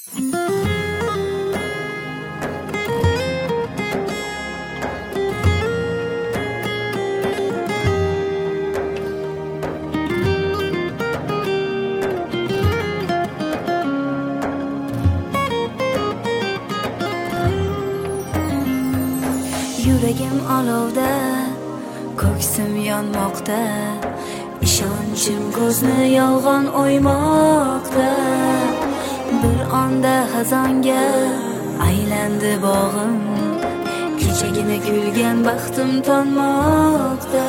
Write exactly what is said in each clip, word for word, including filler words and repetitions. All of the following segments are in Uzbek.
Yuragim olovda, ko'ksim yonmoqda, ishonchim ko'zni yolg'on o'ymoqda. Bir onda xazonga aylandi bog'im, kechagina kulgan baxtim tonmoqda.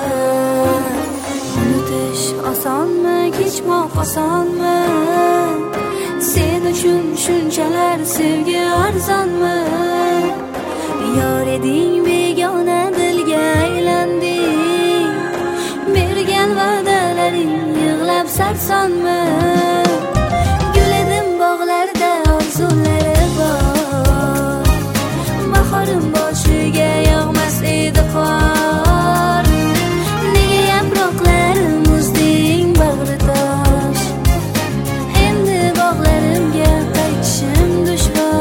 Unutish osonmi, kechmoq osonmi? Sen uchun shunchalar sevgi arzonmi? Yor eding begona dilga aylanding, bergan va'dalaring yig'lab sarsonmi? Gul edim bog'larda orzulari bor, bahorim boshiga yog'mas edi qor. Nega yaproqlarim muzding bag'ri tosh, endi bog'larimga qaytishim dushvor.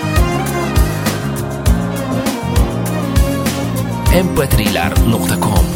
em pe trilar nuqta com